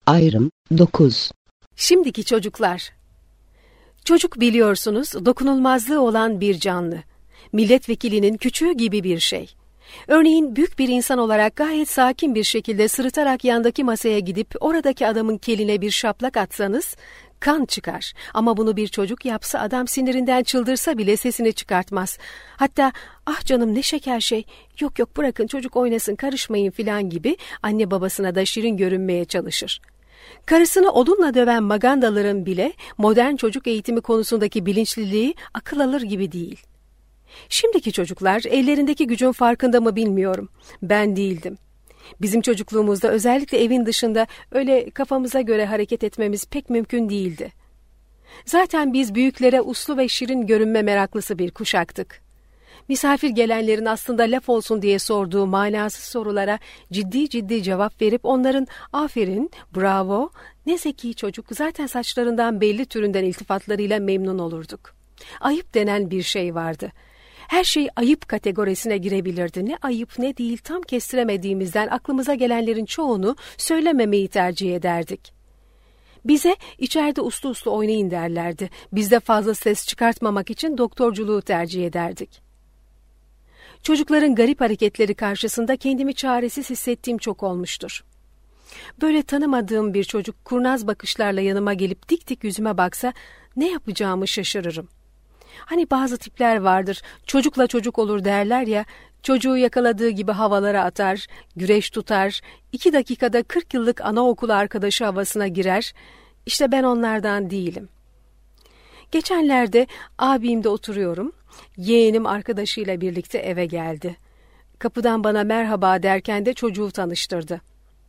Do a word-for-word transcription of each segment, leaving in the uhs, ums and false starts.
Ayrım dokuz. Şimdiki çocuklar. Çocuk biliyorsunuz dokunulmazlığı olan bir canlı. Milletvekilinin küçüğü gibi bir şey. Örneğin büyük bir insan olarak gayet sakin bir şekilde sırıtarak yandaki masaya gidip oradaki adamın keline bir şaplak atsanız kan çıkar. Ama bunu bir çocuk yapsa adam sinirinden çıldırsa bile sesini çıkartmaz. Hatta ah canım ne şeker şey, yok yok bırakın çocuk oynasın karışmayın filan gibi anne babasına da şirin görünmeye çalışır. Karısını odunla döven magandaların bile modern çocuk eğitimi konusundaki bilinçliliği akıl alır gibi değil. Şimdiki çocuklar ellerindeki gücün farkında mı bilmiyorum. Ben değildim. Bizim çocukluğumuzda özellikle evin dışında öyle kafamıza göre hareket etmemiz pek mümkün değildi. Zaten biz büyüklere uslu ve şirin görünme meraklısı bir kuşaktık. Misafir gelenlerin aslında laf olsun diye sorduğu manasız sorulara ciddi ciddi cevap verip onların aferin, bravo, ne zeki çocuk zaten saçlarından belli türünden iltifatlarıyla memnun olurduk. Ayıp denen bir şey vardı. Her şey ayıp kategorisine girebilirdi. Ne ayıp ne değil tam kestiremediğimizden aklımıza gelenlerin çoğunu söylememeyi tercih ederdik. Bize içeride uslu uslu oynayın derlerdi. Biz de fazla ses çıkartmamak için doktorculuğu tercih ederdik. Çocukların garip hareketleri karşısında kendimi çaresiz hissettiğim çok olmuştur. Böyle tanımadığım bir çocuk kurnaz bakışlarla yanıma gelip dik dik yüzüme baksa ne yapacağımı şaşırırım. Hani bazı tipler vardır, çocukla çocuk olur derler ya, çocuğu yakaladığı gibi havalara atar, güreş tutar, iki dakikada kırk yıllık anaokulu arkadaşı havasına girer. İşte ben onlardan değilim. Geçenlerde abimde oturuyorum, yeğenim arkadaşıyla birlikte eve geldi. Kapıdan bana merhaba derken de çocuğu tanıştırdı.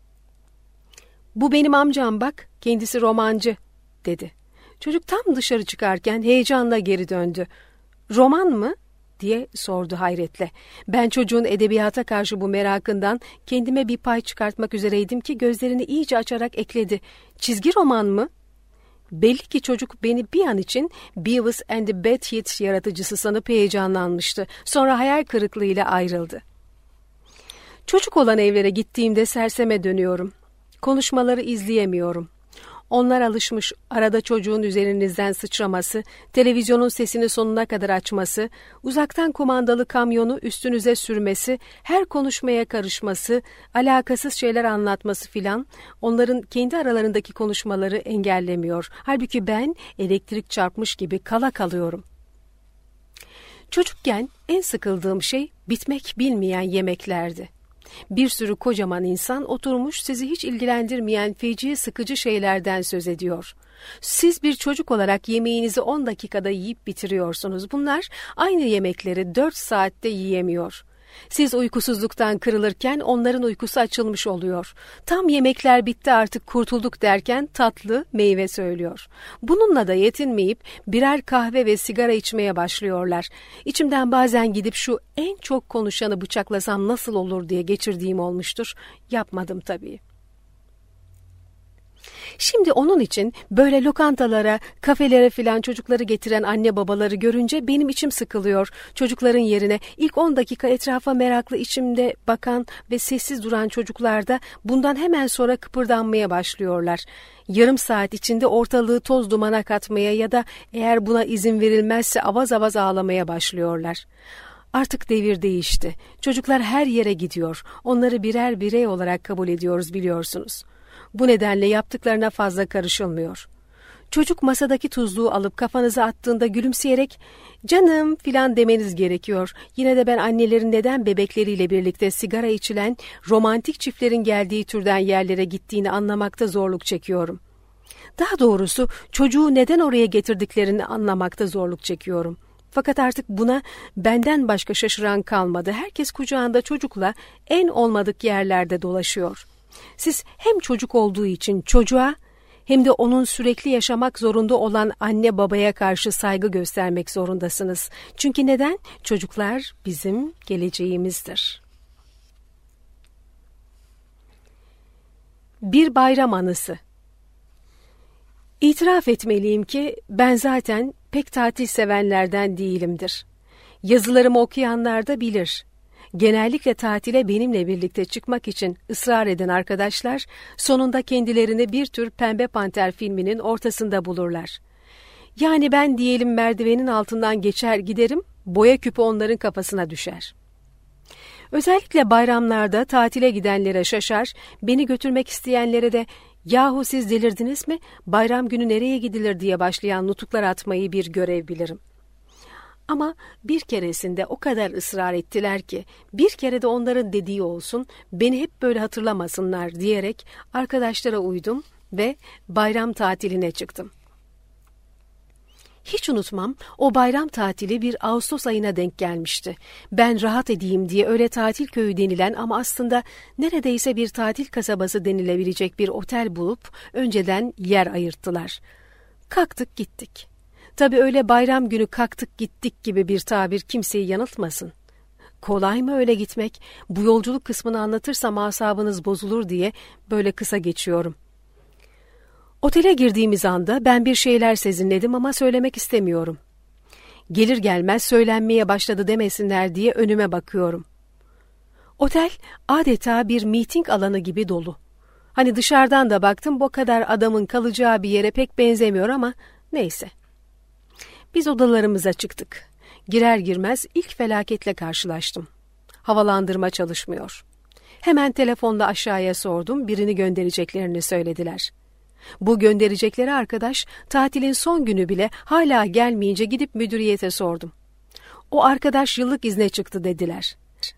Bu benim amcam bak, kendisi romancı, dedi. Çocuk tam dışarı çıkarken heyecanla geri döndü. Roman mı? Diye sordu hayretle. Ben çocuğun edebiyata karşı bu merakından kendime bir pay çıkartmak üzereydim ki gözlerini iyice açarak ekledi. Çizgi roman mı? Belli ki çocuk beni bir an için Beavis and the Butthead yaratıcısı sanıp heyecanlanmıştı. Sonra hayal kırıklığıyla ayrıldı. Çocuk olan evlere gittiğimde serseme dönüyorum. Konuşmaları izleyemiyorum. Onlar alışmış arada çocuğun üzerinizden sıçraması, televizyonun sesini sonuna kadar açması, uzaktan kumandalı kamyonu üstünüze sürmesi, her konuşmaya karışması, alakasız şeyler anlatması filan, onların kendi aralarındaki konuşmaları engellemiyor. Halbuki ben elektrik çarpmış gibi kala kalıyorum. Çocukken en sıkıldığım şey bitmek bilmeyen yemeklerdi. Bir sürü kocaman insan oturmuş sizi hiç ilgilendirmeyen feci sıkıcı şeylerden söz ediyor. Siz bir çocuk olarak yemeğinizi on dakikada yiyip bitiriyorsunuz. Bunlar aynı yemekleri dört saatte yiyemiyor. Siz uykusuzluktan kırılırken onların uykusu açılmış oluyor. Tam yemekler bitti artık kurtulduk derken tatlı meyve söylüyor. Bununla da yetinmeyip birer kahve ve sigara içmeye başlıyorlar. İçimden bazen gidip şu en çok konuşanı bıçaklasam nasıl olur diye geçirdiğim olmuştur. Yapmadım tabii. Şimdi onun için böyle lokantalara, kafelere filan çocukları getiren anne babaları görünce benim içim sıkılıyor. Çocukların yerine ilk on dakika etrafa meraklı içimde bakan ve sessiz duran çocuklar da bundan hemen sonra kıpırdanmaya başlıyorlar. Yarım saat içinde ortalığı toz dumana katmaya ya da eğer buna izin verilmezse avaz avaz ağlamaya başlıyorlar. Artık devir değişti. Çocuklar her yere gidiyor. Onları birer birey olarak kabul ediyoruz biliyorsunuz. Bu nedenle yaptıklarına fazla karışılmıyor. Çocuk masadaki tuzluğu alıp kafanıza attığında gülümseyerek canım filan demeniz gerekiyor. Yine de ben annelerin neden bebekleriyle birlikte sigara içilen romantik çiftlerin geldiği türden yerlere gittiğini anlamakta zorluk çekiyorum. Daha doğrusu çocuğu neden oraya getirdiklerini anlamakta zorluk çekiyorum. Fakat artık buna benden başka şaşıran kalmadı. Herkes kucağında çocukla en olmadık yerlerde dolaşıyor. Siz hem çocuk olduğu için çocuğa hem de onun sürekli yaşamak zorunda olan anne babaya karşı saygı göstermek zorundasınız. Çünkü neden? Çocuklar bizim geleceğimizdir. Bir bayram anısı. İtiraf etmeliyim ki ben zaten pek tatil sevenlerden değilimdir. Yazılarımı okuyanlar da bilir. Genellikle tatile benimle birlikte çıkmak için ısrar eden arkadaşlar, sonunda kendilerini bir tür Pembe Panter filminin ortasında bulurlar. Yani ben diyelim merdivenin altından geçer giderim, boya küpü onların kafasına düşer. Özellikle bayramlarda tatile gidenlere şaşar, beni götürmek isteyenlere de "Yahu siz delirdiniz mi? Bayram günü nereye gidilir?" diye başlayan nutuklar atmayı bir görev bilirim. Ama bir keresinde o kadar ısrar ettiler ki, bir kere de onların dediği olsun, beni hep böyle hatırlamasınlar diyerek arkadaşlara uydum ve bayram tatiline çıktım. Hiç unutmam, o bayram tatili bir Ağustos ayına denk gelmişti. Ben rahat edeyim diye öyle tatil köyü denilen ama aslında neredeyse bir tatil kasabası denilebilecek bir otel bulup önceden yer ayırttılar. Kalktık gittik. Tabii öyle bayram günü kalktık gittik gibi bir tabir kimseyi yanıltmasın. Kolay mı öyle gitmek? Bu yolculuk kısmını anlatırsam asabınız bozulur diye böyle kısa geçiyorum. Otele girdiğimiz anda ben bir şeyler sezinledim ama söylemek istemiyorum. Gelir gelmez söylenmeye başladı demesinler diye önüme bakıyorum. Otel adeta bir miting alanı gibi dolu. Hani dışarıdan da baktım, bu kadar adamın kalacağı bir yere pek benzemiyor ama neyse. Biz odalarımıza çıktık. Girer girmez ilk felaketle karşılaştım. Havalandırma çalışmıyor. Hemen telefonla aşağıya sordum, birini göndereceklerini söylediler. Bu gönderecekleri arkadaş tatilin son günü bile hala gelmeyince gidip müdüriyete sordum. O arkadaş yıllık izne çıktı dediler.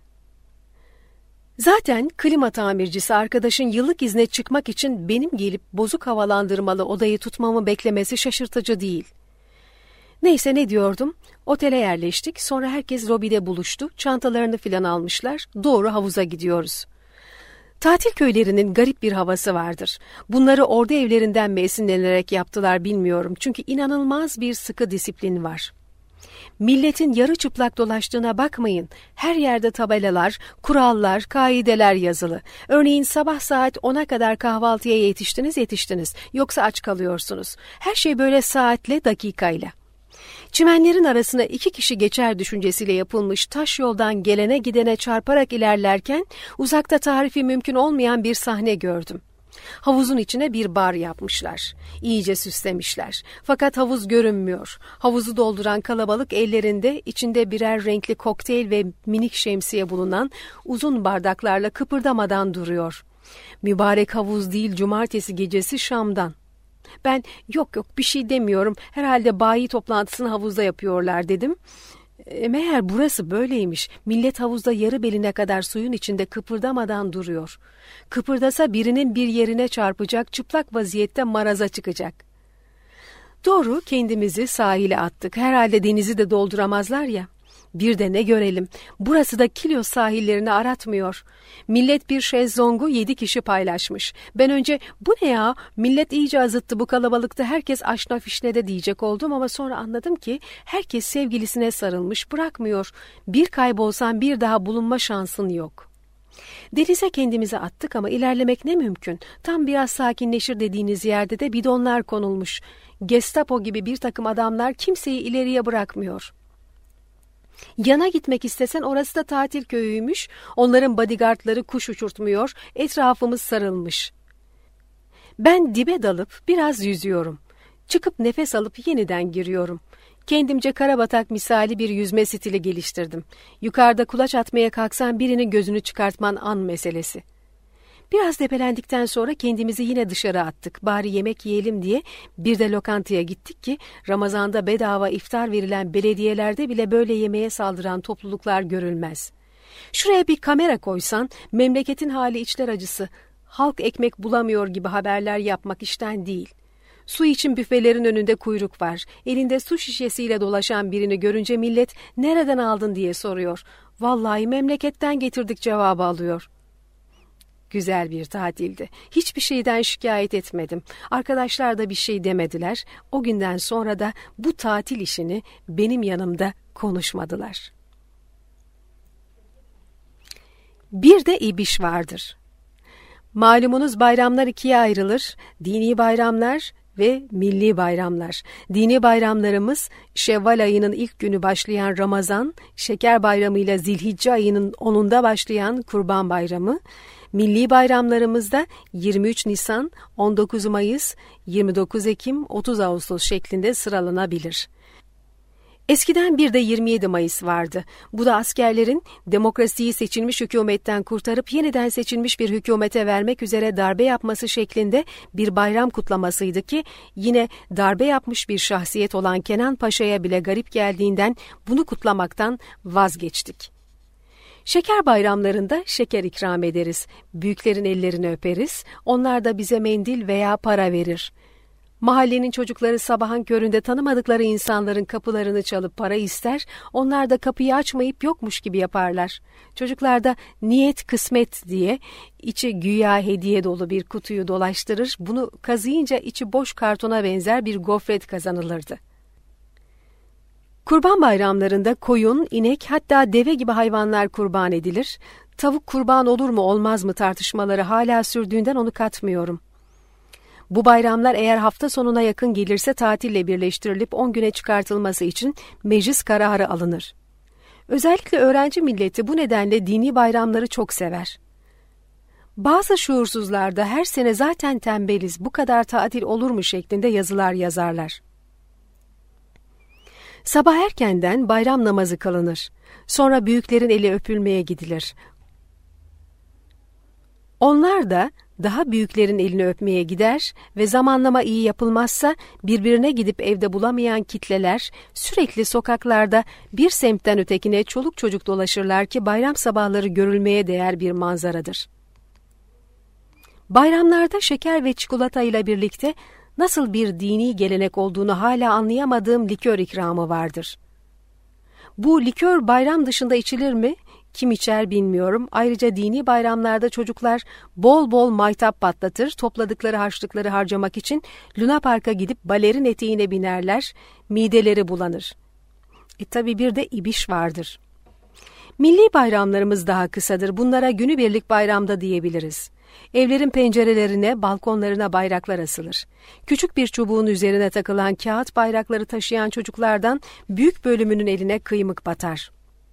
Zaten klima tamircisi arkadaşın yıllık izne çıkmak için benim gelip bozuk havalandırmalı odayı tutmamı beklemesi şaşırtıcı değil. Neyse, ne diyordum? Otele yerleştik, sonra herkes lobide buluştu, çantalarını filan almışlar, doğru havuza gidiyoruz. Tatil köylerinin garip bir havası vardır. Bunları ordu evlerinden mi esinlenerek yaptılar bilmiyorum, çünkü inanılmaz bir sıkı disiplin var. Milletin yarı çıplak dolaştığına bakmayın. Her yerde tabelalar, kurallar, kaideler yazılı. Örneğin sabah saat ona kadar kahvaltıya yetiştiniz yetiştiniz, yoksa aç kalıyorsunuz. Her şey böyle saatle, dakikayla. Çimenlerin arasına iki kişi geçer düşüncesiyle yapılmış taş yoldan gelene gidene çarparak ilerlerken uzakta tarifi mümkün olmayan bir sahne gördüm. Havuzun içine bir bar yapmışlar. İyice süslemişler. Fakat havuz görünmüyor. Havuzu dolduran kalabalık ellerinde içinde birer renkli kokteyl ve minik şemsiye bulunan uzun bardaklarla kıpırdamadan duruyor. Mübarek havuz değil, cumartesi gecesi Şam'dan. Ben yok yok bir şey demiyorum, herhalde bayi toplantısını havuzda yapıyorlar dedim. E, meğer burası böyleymiş. Millet havuzda yarı beline kadar suyun içinde kıpırdamadan duruyor. Kıpırdasa birinin bir yerine çarpacak, çıplak vaziyette maraza çıkacak. Doğru, kendimizi sahile attık. Herhalde denizi de dolduramazlar ya. Bir de ne görelim, burası da Kilyos sahillerini aratmıyor. Millet bir şezlongu yedi kişi paylaşmış. Ben önce bu ne ya, millet iyice azıttı bu kalabalıkta, herkes aşna fişne de diyecek oldum ama sonra anladım ki herkes sevgilisine sarılmış, bırakmıyor. Bir kaybolsan bir daha bulunma şansın yok. Denize kendimizi attık ama ilerlemek ne mümkün. Tam biraz sakinleşir dediğiniz yerde de bidonlar konulmuş. Gestapo gibi bir takım adamlar kimseyi ileriye bırakmıyor. Yana gitmek istesen orası da tatil köyüymüş, onların bodyguardları kuş uçurtmuyor, etrafımız sarılmış. Ben dibe dalıp biraz yüzüyorum. Çıkıp nefes alıp yeniden giriyorum. Kendimce karabatak misali bir yüzme stili geliştirdim. Yukarıda kulaç atmaya kalksan birinin gözünü çıkartman an meselesi. Biraz depelendikten sonra kendimizi yine dışarı attık. Bari yemek yiyelim diye bir de lokantaya gittik ki Ramazan'da bedava iftar verilen belediyelerde bile böyle yemeğe saldıran topluluklar görülmez. Şuraya bir kamera koysan memleketin hali içler acısı. Halk ekmek bulamıyor gibi haberler yapmak işten değil. Su için büfelerin önünde kuyruk var. Elinde su şişesiyle dolaşan birini görünce millet nereden aldın diye soruyor. Vallahi memleketten getirdik cevabı alıyor. Güzel bir tatildi. Hiçbir şeyden şikayet etmedim. Arkadaşlar da bir şey demediler. O günden sonra da bu tatil işini benim yanımda konuşmadılar. Bir de İbiş vardır. Malumunuz bayramlar ikiye ayrılır. Dini bayramlar, ve milli bayramlar. Dini bayramlarımız Şevval ayının ilk günü başlayan Ramazan, Şeker Bayramı ile Zilhicce ayının onunda başlayan Kurban Bayramı, milli bayramlarımızda yirmi üç Nisan, on dokuz Mayıs, yirmi dokuz Ekim, otuz Ağustos şeklinde sıralanabilir. Eskiden bir de yirmi yedi Mayıs vardı. Bu da askerlerin demokrasiyi seçilmiş hükümetten kurtarıp yeniden seçilmiş bir hükümete vermek üzere darbe yapması şeklinde bir bayram kutlamasıydı ki yine darbe yapmış bir şahsiyet olan Kenan Paşa'ya bile garip geldiğinden bunu kutlamaktan vazgeçtik. Şeker bayramlarında şeker ikram ederiz, büyüklerin ellerini öperiz, onlar da bize mendil veya para verir. Mahallenin çocukları sabahın köründe tanımadıkları insanların kapılarını çalıp para ister, onlar da kapıyı açmayıp yokmuş gibi yaparlar. Çocuklar da niyet kısmet diye içi güya hediye dolu bir kutuyu dolaştırır, bunu kazıyınca içi boş kartona benzer bir gofret kazanılırdı. Kurban bayramlarında koyun, inek hatta deve gibi hayvanlar kurban edilir. Tavuk kurban olur mu olmaz mı tartışmaları hala sürdüğünden onu katmıyorum. Bu bayramlar eğer hafta sonuna yakın gelirse tatille birleştirilip on güne çıkartılması için meclis kararı alınır. Özellikle öğrenci milleti bu nedenle dini bayramları çok sever. Bazı şuursuzlar da her sene zaten tembeliz, bu kadar tatil olur mu şeklinde yazılar yazarlar. Sabah erkenden bayram namazı kılınır. Sonra büyüklerin eli öpülmeye gidilir. Onlar da daha büyüklerin elini öpmeye gider ve zamanlama iyi yapılmazsa birbirine gidip evde bulamayan kitleler sürekli sokaklarda bir semtten ötekine çoluk çocuk dolaşırlar ki bayram sabahları görülmeye değer bir manzaradır. Bayramlarda şeker ve çikolata ile birlikte nasıl bir dini gelenek olduğunu hala anlayamadığım likör ikramı vardır. Bu likör bayram dışında içilir mi? Kim içer bilmiyorum. Ayrıca dini bayramlarda çocuklar bol bol maytap patlatır, topladıkları harçlıkları harcamak için Luna Park'a gidip balerin eteğine binerler, mideleri bulanır. E tabi bir de ibiş vardır. Milli bayramlarımız daha kısadır. Bunlara günübirlik bayramda diyebiliriz. Evlerin pencerelerine, balkonlarına bayraklar asılır. Küçük bir çubuğun üzerine takılan kağıt bayrakları taşıyan çocuklardan büyük bölümünün eline kıymık batar.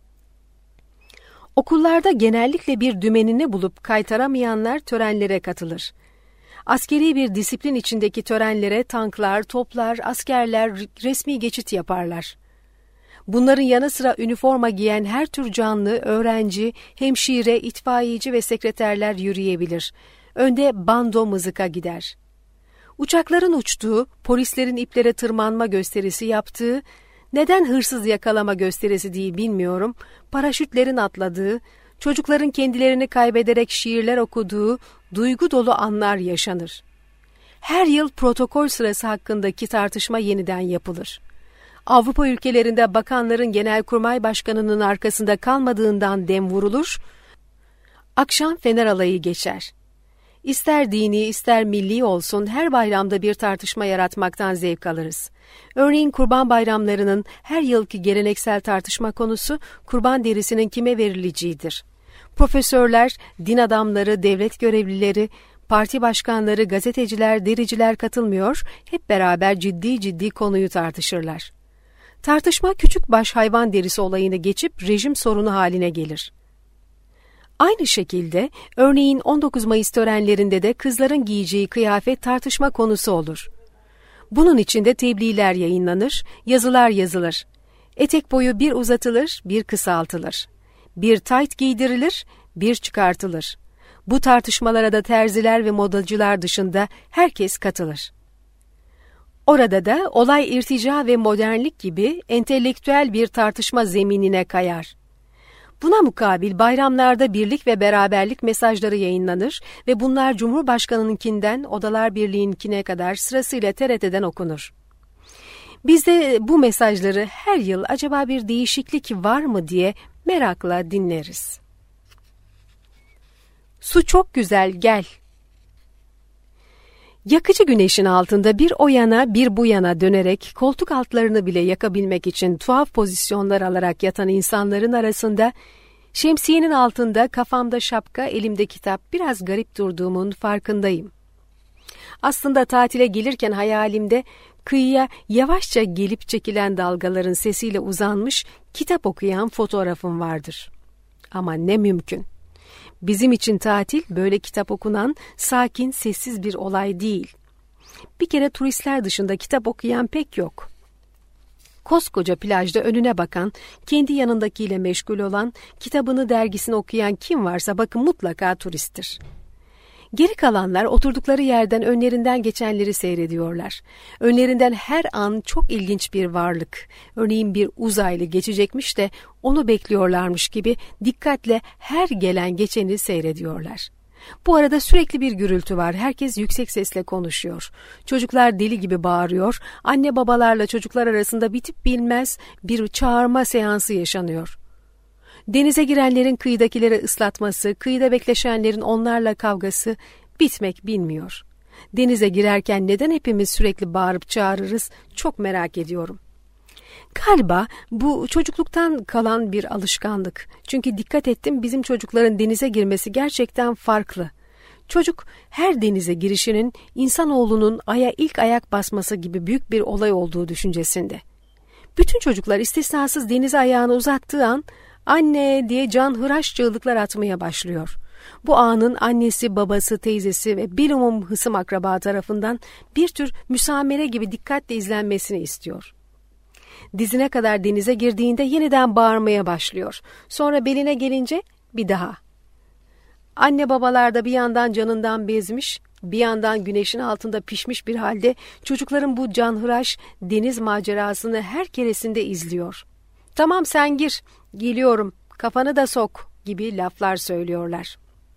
Okullarda genellikle bir dümenini bulup kaytaramayanlar törenlere katılır. Askeri bir disiplin içindeki törenlere tanklar, toplar, askerler resmi geçit yaparlar. Bunların yanı sıra üniforma giyen her tür canlı, öğrenci, hemşire, itfaiyeci ve sekreterler yürüyebilir. Önde bando mızıka gider. Uçakların uçtuğu, polislerin iplere tırmanma gösterisi yaptığı, neden hırsız yakalama gösterisi değil bilmiyorum, paraşütlerin atladığı, çocukların kendilerini kaybederek şiirler okuduğu duygu dolu anlar yaşanır. Her yıl protokol sırası hakkındaki tartışma yeniden yapılır. Avrupa ülkelerinde bakanların genelkurmay başkanının arkasında kalmadığından dem vurulur, akşam fener alayı geçer. İster dini ister milli olsun her bayramda bir tartışma yaratmaktan zevk alırız. Örneğin kurban bayramlarının her yılki geleneksel tartışma konusu kurban derisinin kime verileceğidir. Profesörler, din adamları, devlet görevlileri, parti başkanları, gazeteciler, dericiler katılmıyor, hep beraber ciddi ciddi konuyu tartışırlar. Tartışma küçükbaş hayvan derisi olayını geçip rejim sorunu haline gelir. Aynı şekilde örneğin on dokuz Mayıs törenlerinde de kızların giyeceği kıyafet tartışma konusu olur. Bunun için de tebliğler yayınlanır, yazılar yazılır. Etek boyu bir uzatılır, bir kısaltılır. Bir tayt giydirilir, bir çıkartılır. Bu tartışmalara da terziler ve modacılar dışında herkes katılır. Orada da olay irtica ve modernlik gibi entelektüel bir tartışma zeminine kayar. Buna mukabil bayramlarda birlik ve beraberlik mesajları yayınlanır ve bunlar Cumhurbaşkanı'nınkinden Odalar Birliği'ninkine kadar sırasıyla T R T'den okunur. Biz de bu mesajları her yıl acaba bir değişiklik var mı diye merakla dinleriz. Su çok güzel, gel. Yakıcı güneşin altında bir o yana bir bu yana dönerek koltuk altlarını bile yakabilmek için tuhaf pozisyonlar alarak yatan insanların arasında şemsiyenin altında kafamda şapka, elimde kitap biraz garip durduğumun farkındayım. Aslında tatile gelirken hayalimde kıyıya yavaşça gelip çekilen dalgaların sesiyle uzanmış kitap okuyan fotoğrafım vardır. Ama ne mümkün. Bizim için tatil böyle kitap okunan sakin, sessiz bir olay değil. Bir kere turistler dışında kitap okuyan pek yok. Koskoca plajda önüne bakan, kendi yanındakiyle meşgul olan, kitabını dergisini okuyan kim varsa bakın mutlaka turisttir. Geri kalanlar oturdukları yerden önlerinden geçenleri seyrediyorlar. Önlerinden her an çok ilginç bir varlık, örneğin bir uzaylı geçecekmiş de onu bekliyorlarmış gibi dikkatle her gelen geçeni seyrediyorlar. Bu arada sürekli bir gürültü var. Herkes yüksek sesle konuşuyor. Çocuklar deli gibi bağırıyor. Anne babalarla çocuklar arasında bitip bilmez bir çağırma seansı yaşanıyor. Denize girenlerin kıyıdakileri ıslatması, kıyıda bekleşenlerin onlarla kavgası bitmek bilmiyor. Denize girerken neden hepimiz sürekli bağırıp çağırırız çok merak ediyorum. Galiba bu çocukluktan kalan bir alışkanlık. Çünkü dikkat ettim bizim çocukların denize girmesi gerçekten farklı. Çocuk her denize girişinin insanoğlunun aya ilk ayak basması gibi büyük bir olay olduğu düşüncesinde. Bütün çocuklar istisnasız denize ayağını uzattığı an anne diye canhıraş çığlıklar atmaya başlıyor. Bu anın annesi, babası, teyzesi ve bilumum hısım akraba tarafından bir tür müsamere gibi dikkatle izlenmesini istiyor. Dizine kadar denize girdiğinde yeniden bağırmaya başlıyor. Sonra beline gelince bir daha. Anne babalar da bir yandan canından bezmiş, bir yandan güneşin altında pişmiş bir halde çocukların bu canhıraş deniz macerasını her keresinde izliyor. Tamam sen gir, geliyorum, kafanı da sok gibi laflar söylüyorlar.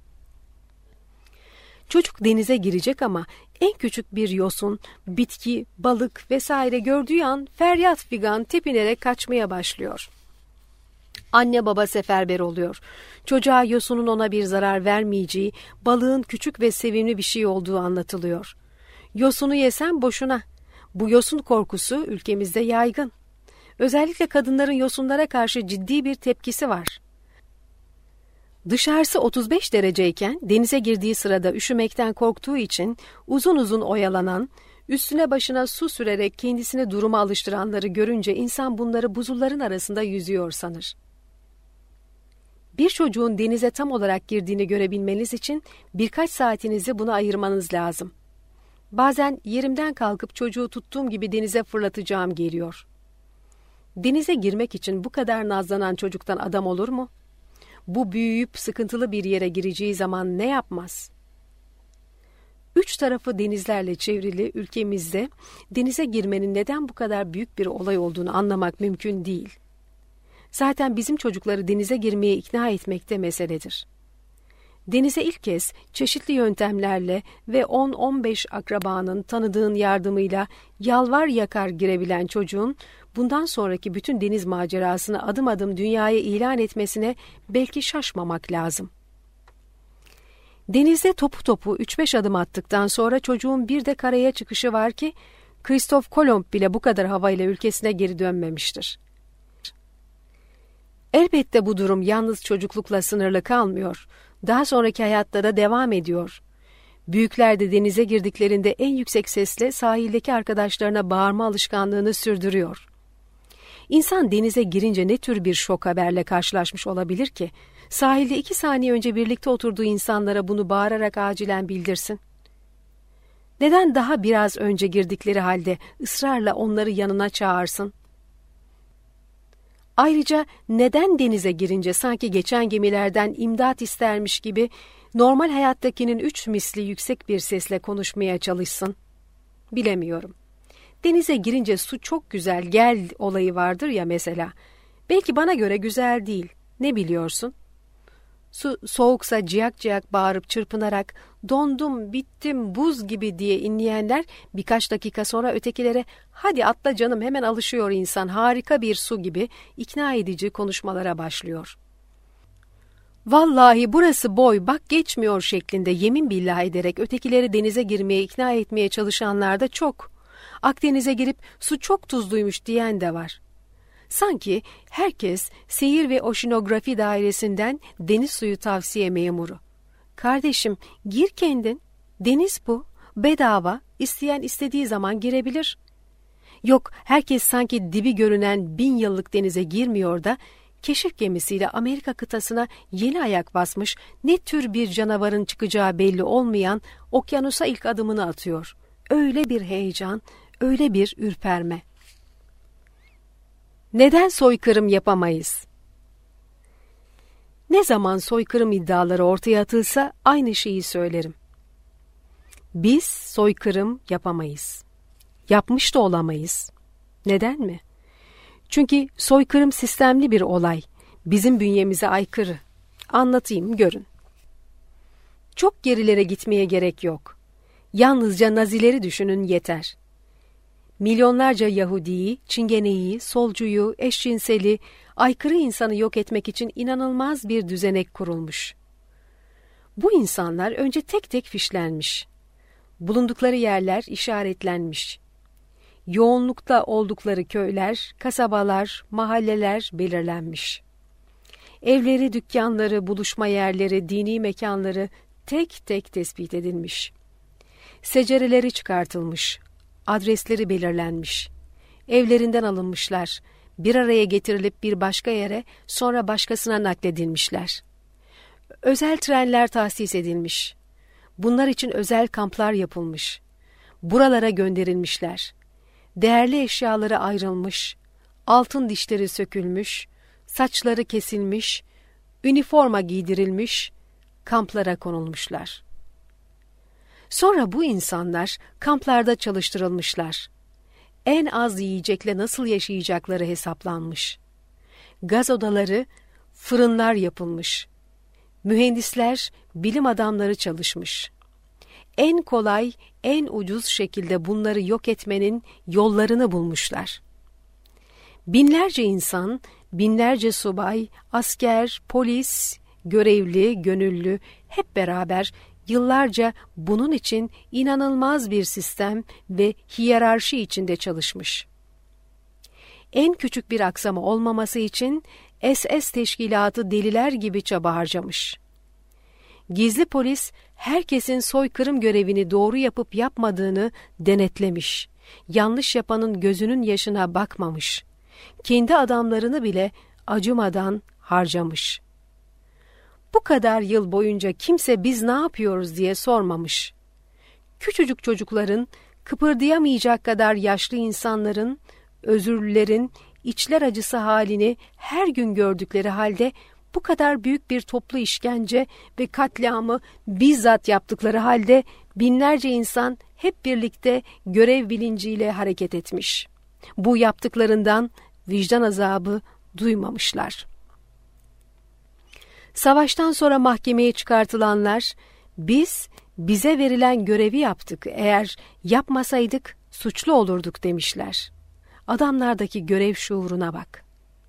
Çocuk denize girecek ama en küçük bir yosun, bitki, balık vesaire gördüğü an feryat figan tepinerek kaçmaya başlıyor. Anne baba seferber oluyor. Çocuğa yosunun ona bir zarar vermeyeceği, balığın küçük ve sevimli bir şey olduğu anlatılıyor. Yosunu yesen boşuna. Bu yosun korkusu ülkemizde yaygın. Özellikle kadınların yosunlara karşı ciddi bir tepkisi var. Dışarısı otuz beş dereceyken denize girdiği sırada üşümekten korktuğu için uzun uzun oyalanan, üstüne başına su sürerek kendisini duruma alıştıranları görünce insan bunları buzulların arasında yüzüyor sanır. Bir çocuğun denize tam olarak girdiğini görebilmeniz için birkaç saatinizi buna ayırmanız lazım. Bazen yerimden kalkıp çocuğu tuttuğum gibi denize fırlatacağım geliyor. Denize girmek için bu kadar nazlanan çocuktan adam olur mu? Bu büyüyüp sıkıntılı bir yere gireceği zaman ne yapmaz? Üç tarafı denizlerle çevrili ülkemizde denize girmenin neden bu kadar büyük bir olay olduğunu anlamak mümkün değil. Zaten bizim çocukları denize girmeye ikna etmekte meseledir. Denize ilk kez çeşitli yöntemlerle ve on on beş akrabanın tanıdığın yardımıyla yalvar yakar girebilen çocuğun bundan sonraki bütün deniz macerasını adım adım dünyaya ilan etmesine belki şaşmamak lazım. Denizde topu topu üç beş adım attıktan sonra çocuğun bir de karaya çıkışı var ki Kristof Kolomb bile bu kadar havayla ülkesine geri dönmemiştir. Elbette bu durum yalnız çocuklukla sınırlı kalmıyor. Daha sonraki hayatta da devam ediyor. Büyükler de denize girdiklerinde en yüksek sesle sahildeki arkadaşlarına bağırma alışkanlığını sürdürüyor. İnsan denize girince ne tür bir şok haberle karşılaşmış olabilir ki? Sahilde iki saniye önce birlikte oturduğu insanlara bunu bağırarak acilen bildirsin. Neden daha biraz önce girdikleri halde ısrarla onları yanına çağırsın? Ayrıca neden denize girince sanki geçen gemilerden imdat istermiş gibi normal hayattakinin üç misli yüksek bir sesle konuşmaya çalışsın? Bilemiyorum. Denize girince su çok güzel gel olayı vardır ya mesela. Belki bana göre güzel değil. Ne biliyorsun? Su soğuksa ciyak ciyak bağırıp çırpınarak dondum, bittim, buz gibi diye inleyenler birkaç dakika sonra ötekilere hadi atla canım hemen alışıyor insan harika bir su gibi ikna edici konuşmalara başlıyor. Vallahi burası boy bak geçmiyor şeklinde yemin billah ederek ötekileri denize girmeye ikna etmeye çalışanlar da çok. Akdeniz'e girip su çok tuzluymuş diyen de var. Sanki herkes seyir ve oşinografi dairesinden deniz suyu tavsiye memuru. Kardeşim gir kendin, deniz bu, Bedava, isteyen istediği zaman girebilir. Yok, herkes sanki dibi görünen bin yıllık denize girmiyor da keşif gemisiyle Amerika kıtasına yeni ayak basmış, ne tür bir canavarın çıkacağı belli olmayan okyanusa ilk adımını atıyor. Öyle bir heyecan, öyle bir ürperme. Neden soykırım yapamayız? Ne zaman soykırım iddiaları ortaya atılsa aynı şeyi söylerim. Biz soykırım yapamayız. Yapmış da olamayız. Neden mi? Çünkü soykırım sistemli bir olay. Bizim bünyemize aykırı. Anlatayım, görün. Çok gerilere gitmeye gerek yok. Yalnızca Nazileri düşünün yeter. Milyonlarca Yahudi'yi, Çingene'yi, solcuyu, eşcinseli, aykırı insanı yok etmek için inanılmaz bir düzenek kurulmuş. Bu insanlar önce tek tek fişlenmiş. Bulundukları yerler işaretlenmiş. Yoğunlukta oldukları köyler, kasabalar, mahalleler belirlenmiş. Evleri, dükkanları, buluşma yerleri, dini mekanları tek tek tespit edilmiş. Secereleri çıkartılmış, adresleri belirlenmiş. Evlerinden alınmışlar, bir araya getirilip bir başka yere, sonra başkasına nakledilmişler. Özel trenler tahsis edilmiş. Bunlar için özel kamplar yapılmış. Buralara gönderilmişler. Değerli eşyaları ayrılmış, altın dişleri sökülmüş, saçları kesilmiş, üniforma giydirilmiş, kamplara konulmuşlar. Sonra bu insanlar kamplarda çalıştırılmışlar. En az yiyecekle nasıl yaşayacakları hesaplanmış. Gaz odaları, fırınlar yapılmış. Mühendisler, bilim adamları çalışmış. En kolay, en ucuz şekilde bunları yok etmenin yollarını bulmuşlar. Binlerce insan, binlerce subay, asker, polis, görevli, gönüllü hep beraber yıllarca bunun için inanılmaz bir sistem ve hiyerarşi içinde çalışmış. En küçük bir aksama olmaması için S S teşkilatı deliler gibi çaba harcamış. Gizli polis herkesin soykırım görevini doğru yapıp yapmadığını denetlemiş. Yanlış yapanın gözünün yaşına bakmamış. Kendi adamlarını bile acımadan harcamış. Bu kadar yıl boyunca kimse biz ne yapıyoruz diye sormamış. Küçücük çocukların, kıpırdayamayacak kadar yaşlı insanların, özürlülerin içler acısı halini her gün gördükleri halde bu kadar büyük bir toplu işkence ve katliamı bizzat yaptıkları halde binlerce insan hep birlikte görev bilinciyle hareket etmiş. Bu yaptıklarından vicdan azabı duymamışlar. Savaştan sonra mahkemeye çıkartılanlar, biz bize verilen görevi yaptık, eğer yapmasaydık suçlu olurduk demişler. Adamlardaki görev şuuruna bak.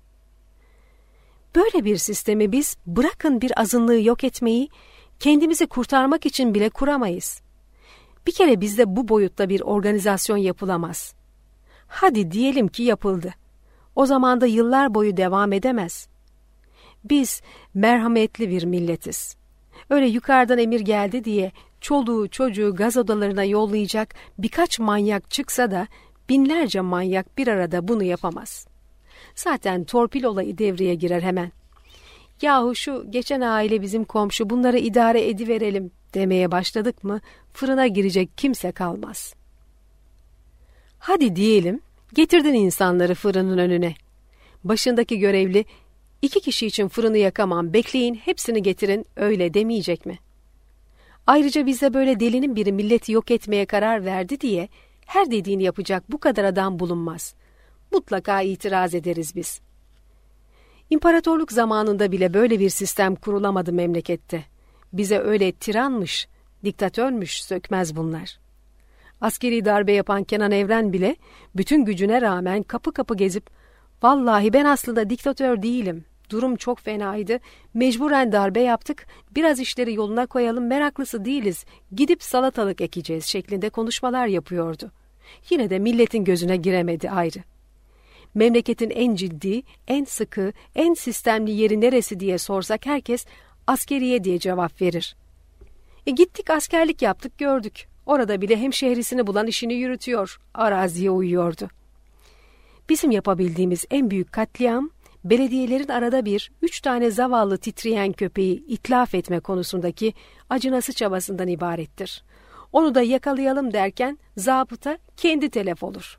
Böyle bir sistemi biz bırakın bir azınlığı yok etmeyi, kendimizi kurtarmak için bile kuramayız. Bir kere bizde bu boyutta bir organizasyon yapılamaz. Hadi diyelim ki yapıldı. O zaman da yıllar boyu devam edemez. Biz merhametli bir milletiz. Öyle yukarıdan emir geldi diye çoluğu çocuğu gaz odalarına yollayacak birkaç manyak çıksa da binlerce manyak bir arada bunu yapamaz. Zaten torpil olayı devreye girer hemen. Yahu şu geçen aile bizim komşu, bunları idare ediverelim demeye başladık mı fırına girecek kimse kalmaz. Hadi diyelim getirdin insanları fırının önüne. Başındaki görevli, iki kişi için fırını yakamam, bekleyin hepsini getirin öyle demeyecek mi? Ayrıca bize böyle delinin biri milleti yok etmeye karar verdi diye her dediğini yapacak bu kadar adam bulunmaz. Mutlaka itiraz ederiz biz. İmparatorluk zamanında bile böyle bir sistem kurulamadı memlekette. Bize öyle tiranmış, diktatörmüş sökmez bunlar. Askeri darbe yapan Kenan Evren bile bütün gücüne rağmen kapı kapı gezip "Vallahi ben aslında diktatör değilim. Durum çok fenaydı. Mecburen darbe yaptık. Biraz işleri yoluna koyalım. Meraklısı değiliz. Gidip salatalık ekeceğiz" şeklinde konuşmalar yapıyordu. Yine de milletin gözüne giremedi ayrı. Memleketin en ciddi, en sıkı, en sistemli yeri neresi diye sorsak herkes askeriye diye cevap verir. E gittik askerlik yaptık gördük. Orada bile hemşehrisini bulan işini yürütüyor, araziye uyuyordu. Bizim yapabildiğimiz en büyük katliam, belediyelerin arada bir üç tane zavallı titreyen köpeği itlaf etme konusundaki acınası çabasından ibarettir. Onu da yakalayalım derken zabıta kendi telef olur.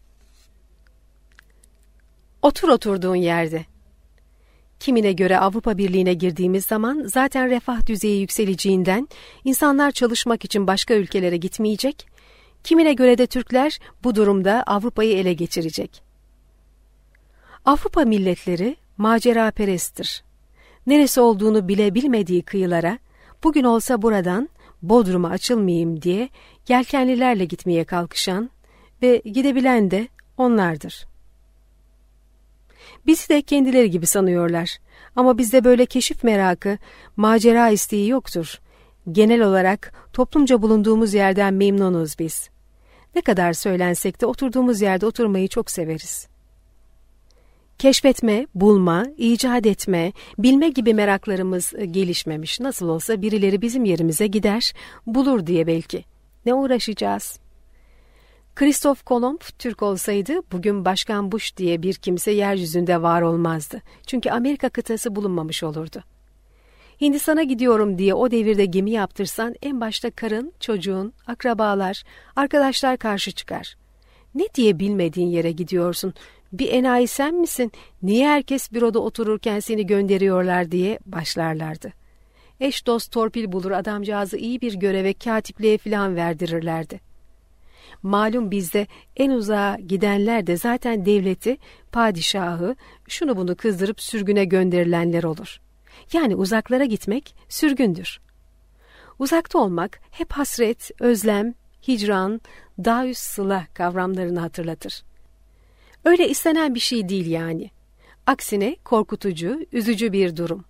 Otur oturduğun yerde. Kimine göre Avrupa Birliği'ne girdiğimiz zaman zaten refah düzeyi yükseleceğinden insanlar çalışmak için başka ülkelere gitmeyecek, kimine göre de Türkler bu durumda Avrupa'yı ele geçirecek. Avrupa milletleri maceraperesttir. Neresi olduğunu bile bilmediği kıyılara, bugün olsa buradan Bodrum'a açılmayayım diye yelkenlilerle gitmeye kalkışan ve gidebilen de onlardır. Bizi de kendileri gibi sanıyorlar. Ama bizde böyle keşif merakı, macera isteği yoktur. Genel olarak toplumca bulunduğumuz yerden memnunuz biz. Ne kadar söylensek de oturduğumuz yerde oturmayı çok severiz. Keşfetme, bulma, icat etme, bilme gibi meraklarımız gelişmemiş. Nasıl olsa birileri bizim yerimize gider, bulur diye belki. Ne uğraşacağız? Christoph Kolomb Türk olsaydı bugün Başkan Bush diye bir kimse yeryüzünde var olmazdı. Çünkü Amerika kıtası bulunmamış olurdu. Hindistan'a gidiyorum diye o devirde gemi yaptırsan en başta karın, çocuğun, akrabalar, arkadaşlar karşı çıkar. Ne diye bilmediğin yere gidiyorsun? Bir enayi sen misin? Niye herkes büroda otururken seni gönderiyorlar diye başlarlardı. Eş dost torpil bulur adamcağızı iyi bir göreve katipliğe filan verdirirlerdi. Malum bizde en uzağa gidenler de zaten devleti, padişahı, şunu bunu kızdırıp sürgüne gönderilenler olur. Yani uzaklara gitmek sürgündür. Uzakta olmak hep hasret, özlem, hicran, daüs sıla kavramlarını hatırlatır. Öyle istenen bir şey değil yani. Aksine korkutucu, üzücü bir durum.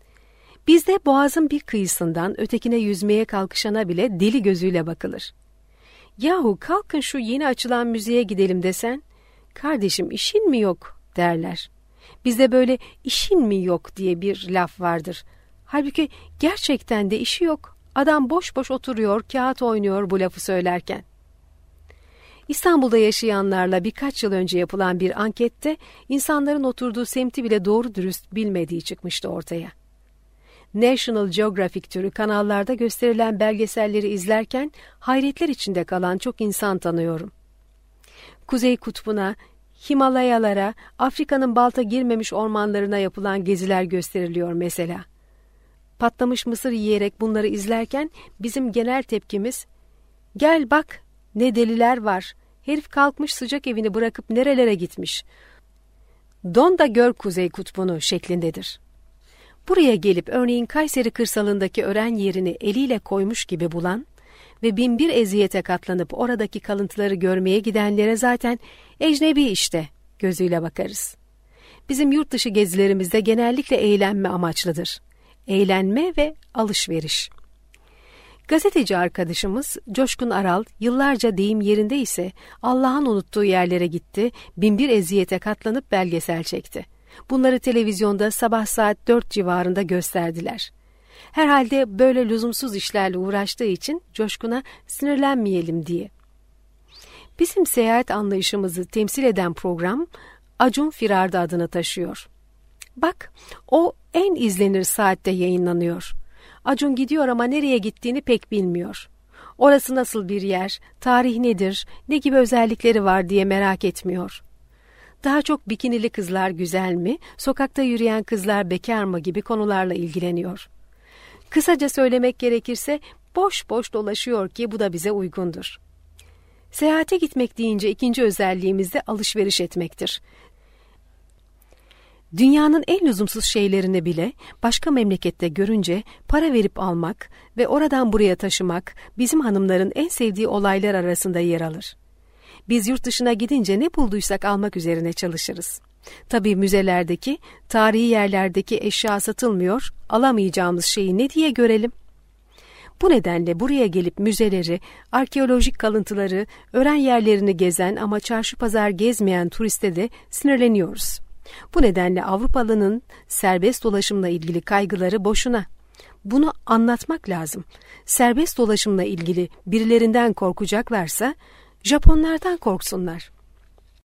Bizde boğazın bir kıyısından ötekine yüzmeye kalkışana bile deli gözüyle bakılır. Yahu kalkın şu yeni açılan müzeye gidelim desen, kardeşim işin mi yok derler. Bizde böyle işin mi yok diye bir laf vardır. Halbuki gerçekten de işi yok. Adam boş boş oturuyor, kağıt oynuyor bu lafı söylerken. İstanbul'da yaşayanlarla birkaç yıl önce yapılan bir ankette insanların oturduğu semti bile doğru dürüst bilmediği çıkmıştı ortaya. National Geographic türü kanallarda gösterilen belgeselleri izlerken hayretler içinde kalan çok insan tanıyorum. Kuzey Kutbu'na, Himalayalara, Afrika'nın balta girmemiş ormanlarına yapılan geziler gösteriliyor mesela. Patlamış mısır yiyerek bunları izlerken bizim genel tepkimiz, "Gel bak, ne deliler var, herif kalkmış sıcak evini bırakıp nerelere gitmiş. Don da gör Kuzey Kutbu'nu" şeklindedir. Buraya gelip örneğin Kayseri kırsalındaki ören yerini eliyle koymuş gibi bulan ve binbir eziyete katlanıp oradaki kalıntıları görmeye gidenlere zaten ecnebi işte gözüyle bakarız. Bizim yurt dışı gezilerimizde genellikle eğlenme amaçlıdır. Eğlenme ve alışveriş. Gazeteci arkadaşımız Coşkun Aral yıllarca deyim yerinde ise Allah'ın unuttuğu yerlere gitti, binbir eziyete katlanıp belgesel çekti. Bunları televizyonda sabah saat dört civarında gösterdiler. Herhalde böyle lüzumsuz işlerle uğraştığı için Coşkun'a sinirlenmeyelim diye. Bizim seyahat anlayışımızı temsil eden program Acun Firarda adını taşıyor. Bak, o en izlenir saatte yayınlanıyor. Acun gidiyor ama nereye gittiğini pek bilmiyor. Orası nasıl bir yer, tarih nedir, ne gibi özellikleri var diye merak etmiyor. Daha çok bikinili kızlar güzel mi, sokakta yürüyen kızlar bekar mı gibi konularla ilgileniyor. Kısaca söylemek gerekirse boş boş dolaşıyor ki bu da bize uygundur. Seyahate gitmek deyince ikinci özelliğimiz de alışveriş etmektir. Dünyanın en lüzumsuz şeylerini bile başka memlekette görünce para verip almak ve oradan buraya taşımak bizim hanımların en sevdiği olaylar arasında yer alır. Biz yurt dışına gidince ne bulduysak almak üzerine çalışırız. Tabii müzelerdeki, tarihi yerlerdeki eşya satılmıyor, alamayacağımız şeyi ne diye görelim? Bu nedenle buraya gelip müzeleri, arkeolojik kalıntıları, öğren yerlerini gezen ama çarşı pazar gezmeyen turiste de sinirleniyoruz. Bu nedenle Avrupalının serbest dolaşımla ilgili kaygıları boşuna. Bunu anlatmak lazım. Serbest dolaşımla ilgili birilerinden korkacaklarsa Japonlardan korksunlar.